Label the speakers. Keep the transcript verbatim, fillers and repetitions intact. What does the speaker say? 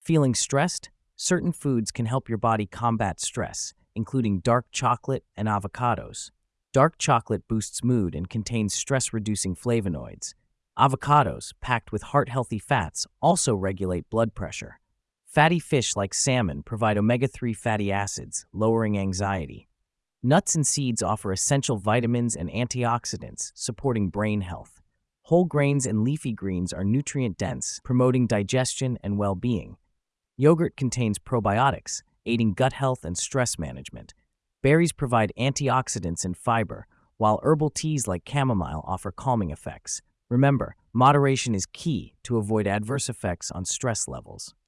Speaker 1: Feeling stressed? Certain foods can help your body combat stress, including dark chocolate and avocados. Dark chocolate boosts mood and contains stress-reducing flavonoids. Avocados, packed with heart-healthy fats, also regulate blood pressure. Fatty fish like salmon provide omega three fatty acids, lowering anxiety. Nuts and seeds offer essential vitamins and antioxidants, supporting brain health. Whole grains and leafy greens are nutrient-dense, promoting digestion and well-being. Yogurt contains probiotics, aiding gut health and stress management. Berries provide antioxidants and fiber, while herbal teas like chamomile offer calming effects. Remember, moderation is key to avoid adverse effects on stress levels.